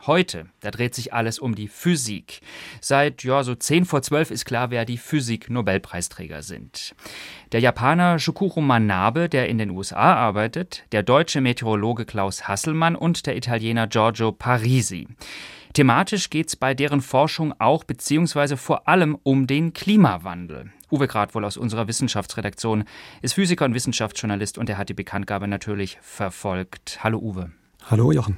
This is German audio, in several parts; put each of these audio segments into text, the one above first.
Heute, da dreht sich alles um die Physik. Seit so 10 vor 12 ist klar, wer die Physik-Nobelpreisträger sind. Der Japaner Shukuro Manabe, der in den USA arbeitet, der deutsche Meteorologe Klaus Hasselmann und der Italiener Giorgio Parisi. Thematisch geht es bei deren Forschung auch bzw. vor allem um den Klimawandel. Uwe Gradwohl aus unserer Wissenschaftsredaktion ist Physiker und Wissenschaftsjournalist und er hat die Bekanntgabe natürlich verfolgt. Hallo Uwe. Hallo Jochen.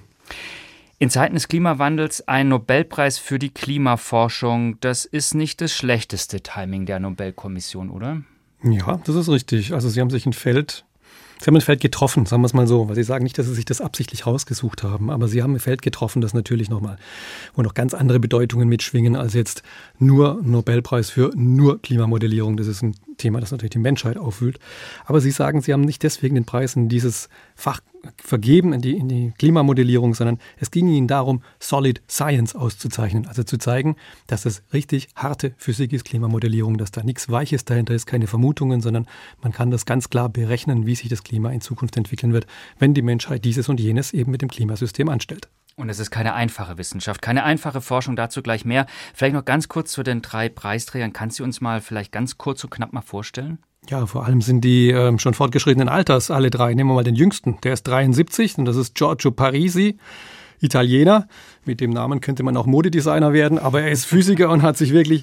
In Zeiten des Klimawandels ein Nobelpreis für die Klimaforschung, das ist nicht das schlechteste Timing der Nobelkommission, oder? Ja, das ist richtig. Also Sie haben ein Feld getroffen, sagen wir es mal so, weil Sie sagen nicht, dass Sie sich das absichtlich rausgesucht haben, aber Sie haben ein Feld getroffen, das natürlich wo noch ganz andere Bedeutungen mitschwingen als jetzt nur Nobelpreis für nur Klimamodellierung. Das ist ein Thema, das natürlich die Menschheit aufwühlt. Aber Sie sagen, Sie haben nicht deswegen den Preis in dieses Fach vergeben, in die Klimamodellierung, sondern es ging Ihnen darum, Solid Science auszuzeichnen. Also zu zeigen, dass es richtig harte Physik ist, Klimamodellierung, dass da nichts Weiches dahinter ist, keine Vermutungen, sondern man kann das ganz klar berechnen, wie sich das Klima in Zukunft entwickeln wird, wenn die Menschheit dieses und jenes eben mit dem Klimasystem anstellt. Und es ist keine einfache Wissenschaft, keine einfache Forschung, dazu gleich mehr. Vielleicht noch ganz kurz zu den 3 Preisträgern. Kannst du uns mal vielleicht ganz kurz und knapp mal vorstellen? Ja, vor allem sind die schon fortgeschrittenen Alters, alle 3. Nehmen wir mal den jüngsten, der ist 73 und das ist Giorgio Parisi, Italiener. Mit dem Namen könnte man auch Modedesigner werden, aber er ist Physiker und hat sich wirklich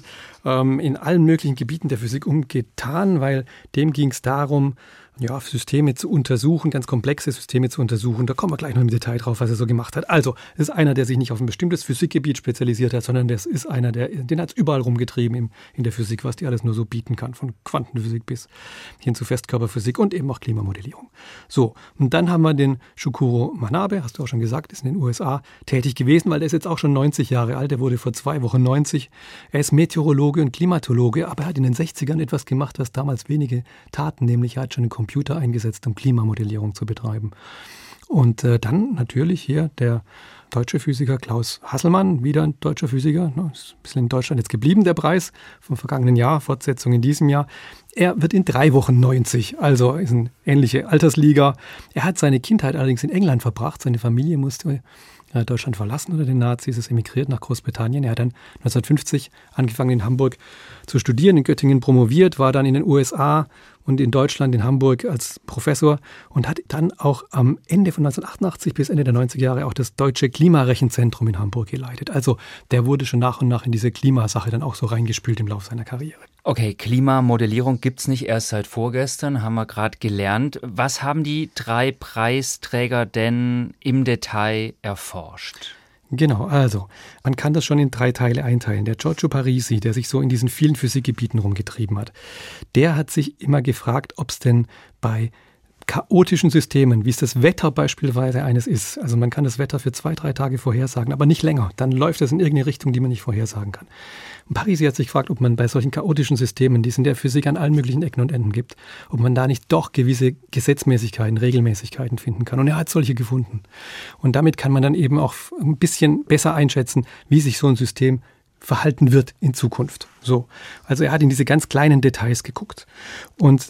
in allen möglichen Gebieten der Physik umgetan, weil dem ging es darum, Systeme zu untersuchen, ganz komplexe Systeme zu untersuchen. Da kommen wir gleich noch im Detail drauf, was er so gemacht hat. Also, es ist einer, der sich nicht auf ein bestimmtes Physikgebiet spezialisiert hat, sondern das ist einer, den hat es überall rumgetrieben in der Physik, was die alles nur so bieten kann, von Quantenphysik bis hin zu Festkörperphysik und eben auch Klimamodellierung. So, und dann haben wir den Shukuro Manabe, hast du auch schon gesagt, ist in den USA tätig gewesen, weil der ist jetzt auch schon 90 Jahre alt, der wurde vor 2 Wochen 90. Er ist Meteorologe und Klimatologe, aber er hat in den 60ern etwas gemacht, was damals wenige taten, nämlich er hat schon einen Computer eingesetzt, um Klimamodellierung zu betreiben. Und dann natürlich hier der deutsche Physiker Klaus Hasselmann, wieder ein deutscher Physiker, ist ein bisschen in Deutschland jetzt geblieben, der Preis vom vergangenen Jahr, Fortsetzung in diesem Jahr. Er wird in 3 Wochen 90, also ist eine ähnliche Altersliga. Er hat seine Kindheit allerdings in England verbracht, seine Familie musste Deutschland verlassen unter den Nazis, ist emigriert nach Großbritannien. Er hat dann 1950 angefangen in Hamburg zu studieren, in Göttingen promoviert, war dann in den USA und in Deutschland, in Hamburg als Professor und hat dann auch am Ende von 1988 bis Ende der 90er Jahre auch das Deutsche Klimarechenzentrum in Hamburg geleitet. Also der wurde schon nach und nach in diese Klimasache dann auch so reingespült im Laufe seiner Karriere. Okay, Klimamodellierung gibt's nicht erst seit vorgestern, haben wir gerade gelernt. Was haben die 3 Preisträger denn im Detail erforscht? Genau, also man kann das schon in 3 Teile einteilen. Der Giorgio Parisi, der sich so in diesen vielen Physikgebieten rumgetrieben hat, der hat sich immer gefragt, ob es denn bei chaotischen Systemen, wie es das Wetter beispielsweise eines ist. Also man kann das Wetter für 2-3 Tage vorhersagen, aber nicht länger. Dann läuft es in irgendeine Richtung, die man nicht vorhersagen kann. Und Parisi hat sich gefragt, ob man bei solchen chaotischen Systemen, die es in der Physik an allen möglichen Ecken und Enden gibt, ob man da nicht doch gewisse Gesetzmäßigkeiten, Regelmäßigkeiten finden kann. Und er hat solche gefunden. Und damit kann man dann eben auch ein bisschen besser einschätzen, wie sich so ein System verhalten wird in Zukunft. So. Also er hat in diese ganz kleinen Details geguckt. Und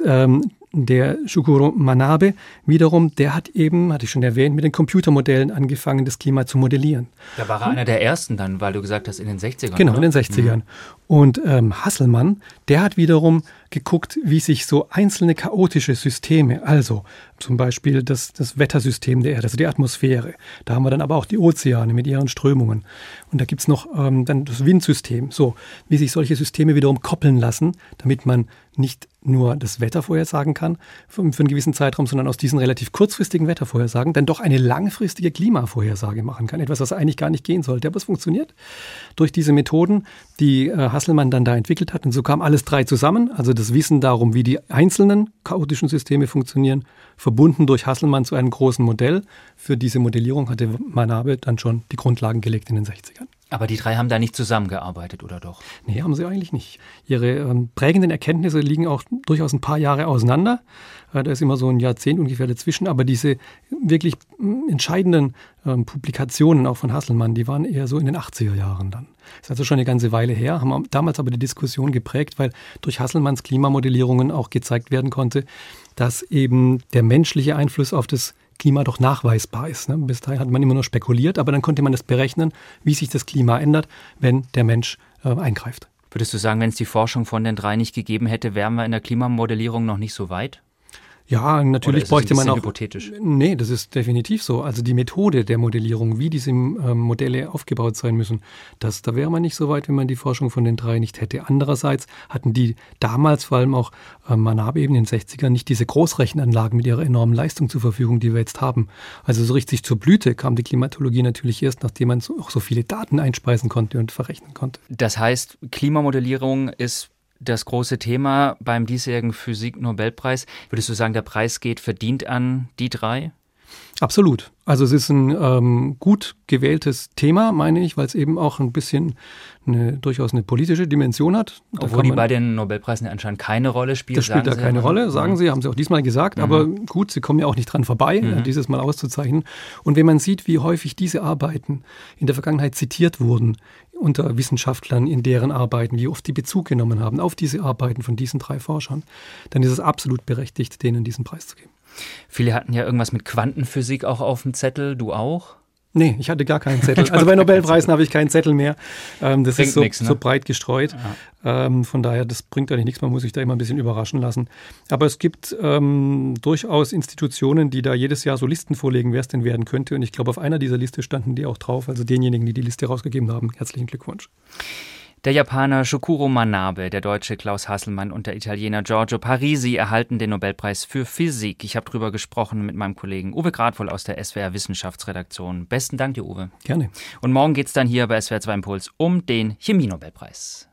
der Shukuro Manabe wiederum, der hat eben, hatte ich schon erwähnt, mit den Computermodellen angefangen, das Klima zu modellieren. Da war er einer der ersten dann, weil du gesagt hast, in den 60ern. Genau, oder? In den 60ern. Und Hasselmann, der hat wiederum geguckt, wie sich so einzelne chaotische Systeme, also zum Beispiel das Wettersystem der Erde, also die Atmosphäre, da haben wir dann aber auch die Ozeane mit ihren Strömungen. Und da gibt's noch dann das Windsystem, so wie sich solche Systeme wiederum koppeln lassen, damit man nicht nur das Wetter vorhersagen kann für einen gewissen Zeitraum, sondern aus diesen relativ kurzfristigen Wettervorhersagen dann doch eine langfristige Klimavorhersage machen kann. Etwas, was eigentlich gar nicht gehen sollte, aber es funktioniert durch diese Methoden, die Hasselmann dann da entwickelt hat. Und so kam alles 3 zusammen, also das Wissen darum, wie die einzelnen chaotischen Systeme funktionieren, verbunden durch Hasselmann zu einem großen Modell. Für diese Modellierung hatte Manabe dann schon die Grundlagen gelegt in den 60ern. Aber die 3 haben da nicht zusammengearbeitet, oder doch? Nee, haben sie eigentlich nicht. Ihre prägenden Erkenntnisse liegen auch durchaus ein paar Jahre auseinander. Da ist immer so ein Jahrzehnt ungefähr dazwischen. Aber diese wirklich entscheidenden Publikationen auch von Hasselmann, die waren eher so in den 80er Jahren dann. Das ist also schon eine ganze Weile her, haben damals aber die Diskussion geprägt, weil durch Hasselmanns Klimamodellierungen auch gezeigt werden konnte, dass eben der menschliche Einfluss auf das Klima doch nachweisbar ist. Ne? Bis dahin hat man immer nur spekuliert, aber dann konnte man das berechnen, wie sich das Klima ändert, wenn der Mensch eingreift. Würdest du sagen, wenn es die Forschung von den drei nicht gegeben hätte, wären wir in der Klimamodellierung noch nicht so weit? Ja, natürlich bräuchte man auch. Hypothetisch? Nee, das ist definitiv so. Also die Methode der Modellierung, wie diese Modelle aufgebaut sein müssen, da wäre man nicht so weit, wenn man die Forschung von den drei nicht hätte. Andererseits hatten die damals, vor allem auch Manabe eben in den 60ern, nicht diese Großrechenanlagen mit ihrer enormen Leistung zur Verfügung, die wir jetzt haben. Also so richtig zur Blüte kam die Klimatologie natürlich erst, nachdem man auch so viele Daten einspeisen konnte und verrechnen konnte. Das heißt, Klimamodellierung ist das große Thema beim diesjährigen Physik-Nobelpreis. Würdest du sagen, der Preis geht verdient an die drei? Absolut. Also es ist ein gut gewähltes Thema, meine ich, weil es eben auch ein bisschen durchaus eine politische Dimension hat. Obwohl die bei den Nobelpreisen anscheinend keine Rolle spielt. Das spielt da keine Rolle, sagen Sie, haben Sie auch diesmal gesagt. Aber gut, Sie kommen ja auch nicht dran vorbei, dieses Mal auszuzeichnen. Und wenn man sieht, wie häufig diese Arbeiten in der Vergangenheit zitiert wurden unter Wissenschaftlern in deren Arbeiten, wie oft die Bezug genommen haben auf diese Arbeiten von diesen drei Forschern, dann ist es absolut berechtigt, denen diesen Preis zu geben. Viele hatten ja irgendwas mit Quantenphysik auch auf dem Zettel, du auch? Nee, ich hatte gar keinen Zettel. Also bei Nobelpreisen habe ich keinen Zettel mehr. Das ist so breit gestreut. Ja. Von daher, das bringt eigentlich nichts. Man muss sich da immer ein bisschen überraschen lassen. Aber es gibt durchaus Institutionen, die da jedes Jahr so Listen vorlegen, wer es denn werden könnte. Und ich glaube, auf einer dieser Liste standen die auch drauf. Also denjenigen, die die Liste rausgegeben haben. Herzlichen Glückwunsch. Der Japaner Shokuro Manabe, der Deutsche Klaus Hasselmann und der Italiener Giorgio Parisi erhalten den Nobelpreis für Physik. Ich habe darüber gesprochen mit meinem Kollegen Uwe Gradvoll aus der SWR Wissenschaftsredaktion. Besten Dank dir, Uwe. Gerne. Und morgen geht es dann hier bei SWR 2 Impuls um den Chemie-Nobelpreis.